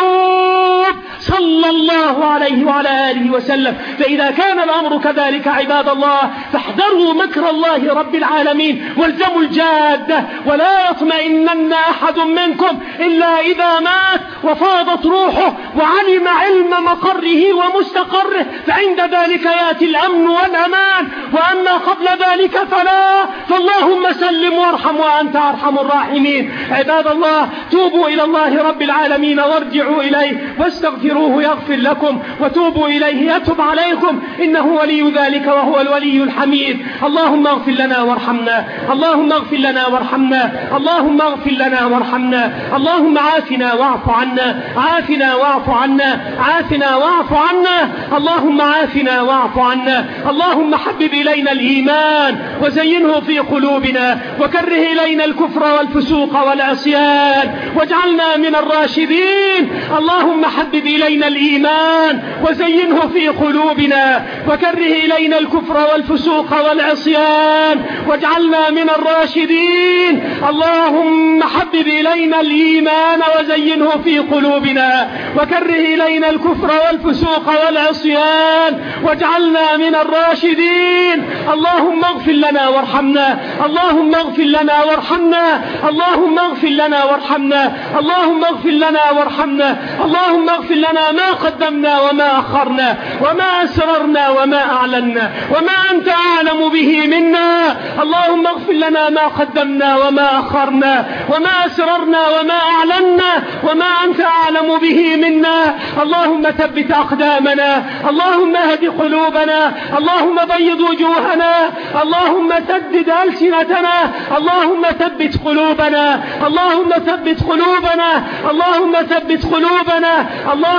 Speaker 1: القلوب صلى الله عليه وعلى آله وسلم. فإذا كان الأمر كذلك عباد الله فاحذروا مكر الله رب العالمين والزموا الجادة، ولا يطمئنن أحد منكم إلا إذا مات وفاضت روحه وعلم علم مقره ومستقره، فعند ذلك يأتي الأمن والأمان. وأما قبل ذلك فلا، فاللهم سلم وارحم وأنت أرحم الراحمين. عباد الله توبوا إلى الله رب العالمين وارجعوا إليه واستغفروه يغفر لكم، وتوبوا إليه يتب عليكم إنه ولي ذلك وهو الولي الحميد. اللهم اغفر لنا وارحمنا، اللهم اغفر لنا وارحمنا، اللهم اغفر لنا وارحمنا، اللهم عافنا واعف عنا، عافنا واعف عنا، عافنا واعف عنا، اللهم عافنا واعف عنا. اللهم حبب إلينا الإيمان وزينه في قلوبنا، وكره إلينا الكفر والفسوق والعصيان واجعلنا من الراشدين. اللهم حبب إلينا الإيمان وزينه في قلوبنا، وكره إلينا الكفر والفسوق والعصيان واجعلنا من الراشدين. اللهم حبب إلينا الإيمان وزينه في قلوبنا، وكره إلينا الكفر والفسوق والعصيان واجعلنا من الراشدين. اللهم اغفر لنا وارحمنا، اللهم اغفر لنا وارحمنا، اللهم اغفر لنا وارحمنا، اللهم اغفر لنا وارحمنا، اللهم اغفر لنا ما قدمنا وما أخرنا وما أسررنا وما أعلنا وما أنت أعلم به منا. اللهم اغفر لنا ما قدمنا وما أخرنا وما أسررنا وما أعلنا وما أنت أعلم به منا. اللهم ثبت أقدامنا، اللهم اهد قلوبنا، اللهم بيض وجوهنا، اللهم سدد ألسنتنا، اللهم ثبت قلوبنا، اللهم ثبت قلوبنا، اللهم ثبت قلوبنا، اللهم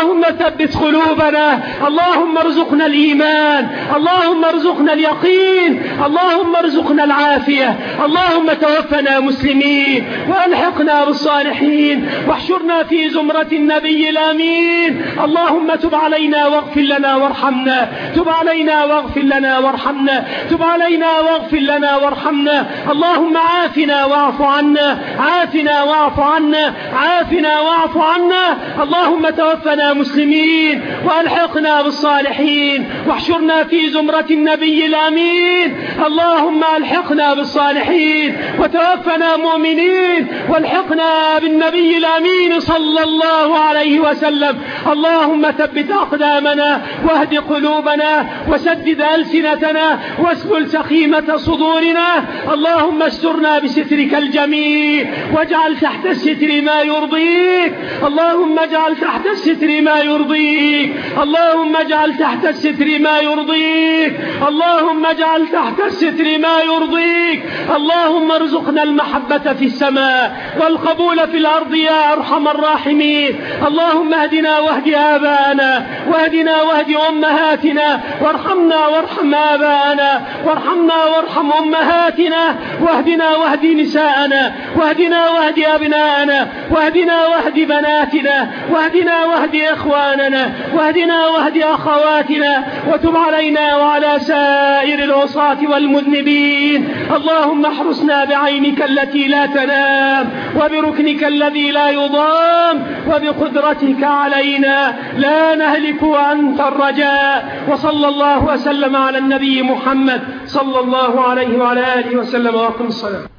Speaker 1: اللهم ثبت قلوبنا، اللهم ارزقنا الإيمان، اللهم ارزقنا اليقين، اللهم ارزقنا العافية، اللهم توفنا مسلمين وألحقنا بالصالحين واحشرنا في زمرة النبي الأمين. اللهم تب علينا واغفر لنا وارحمنا، تب علينا واغفر لنا وارحمنا، تب علينا واغفر لنا وارحمنا. اللهم عافنا واعف عنا، عافنا واعف عنا، عافنا واعف عنا. اللهم توفنا مسلمين وألحقنا بالصالحين واحشرنا في زمرة النبي الأمين. اللهم ألحقنا بالصالحين وتوفنا مؤمنين والحقنا بالنبي الأمين صلى الله عليه وسلم. اللهم ثبت أقدامنا واهد قلوبنا وسدد ألسنتنا واسلل سخيمة صدورنا. اللهم استرنا بسترك الجميل واجعل تحت الستر ما يرضيك. اللهم اجعل تحت الستر ما يرضيك. اللهم اجعل تحت الستر ما يرضيك. اللهم اجعل تحت الستر ما يرضيك. اللهم ارزقنا المحبة في السماء والقبول في الأرض يا أرحم الراحمين. اللهم اهدنا واهد آباءنا واهدنا واهد أمهاتنا وارحمنا وارحم آباءنا وارحمنا وارحم أمهاتنا واهدنا واهد نساءنا واهدنا واهد أبناءنا واهدنا واهد بناتنا واهدنا واهد إخواننا واهدنا واهد أخواتنا وتب علينا وعلى سائر العصاة والمذنبين. اللهم احرسنا بعينك التي لا تنام وبركنك الذي لا يضام وبقدرتك علينا لا نهلك وأنت الرجاء. وصلى الله وسلم على النبي محمد صلى الله عليه وعلى آله وسلم. وأقم الصلاة.